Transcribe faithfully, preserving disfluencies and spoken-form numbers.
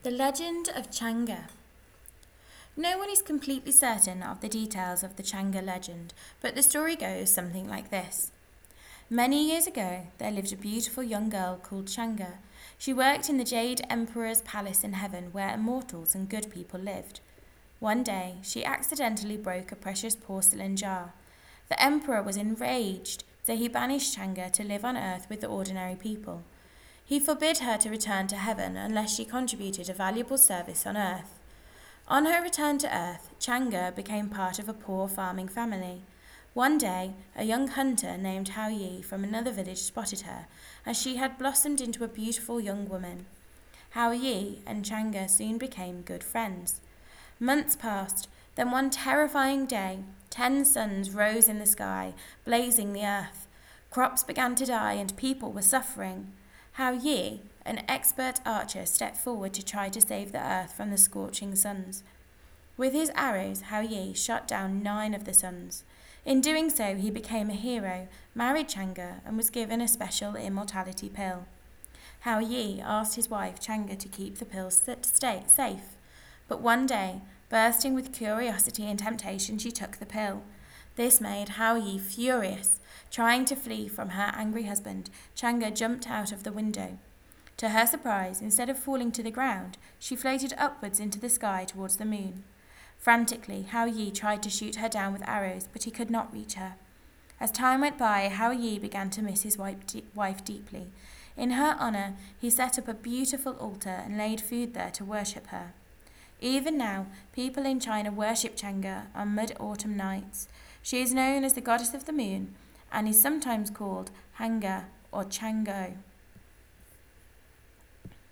The Legend of Chang'e. No one is completely certain of the details of the Chang'e legend, but the story goes something like this. Many years ago, there lived a beautiful young girl called Chang'e. She worked in the Jade Emperor's palace in heaven where immortals and good people lived. One day, she accidentally broke a precious porcelain jar. The emperor was enraged, so he banished Chang'e to live on earth with the ordinary people. He forbid her to return to heaven unless she contributed a valuable service on earth. On her return to earth, Chang'e became part of a poor farming family. One day, a young hunter named Hao Yi from another village spotted her, as she had blossomed into a beautiful young woman. Hao Yi and Chang'e soon became good friends. Months passed, then one terrifying day, ten suns rose in the sky, blazing the earth. Crops began to die and people were suffering. Hao Yi, an expert archer, stepped forward to try to save the earth from the scorching suns. With his arrows, Hao Yi shot down nine of the suns. In doing so, he became a hero, married Chang'e, and was given a special immortality pill. Hao Yi asked his wife Chang'e to keep the pill stay safe. But one day, bursting with curiosity and temptation, she took the pill. This made Hao Yi furious. Trying to flee from her angry husband, Chang'e jumped out of the window. To her surprise, instead of falling to the ground, she floated upwards into the sky towards the moon. Frantically, Hao Yi tried to shoot her down with arrows, but he could not reach her. As time went by, Hao Yi began to miss his wife deeply. In her honour, he set up a beautiful altar and laid food there to worship her. Even now, people in China worship Chang'e on mid-autumn nights. She is known as the goddess of the moon and is sometimes called Hang'e or Chang'o.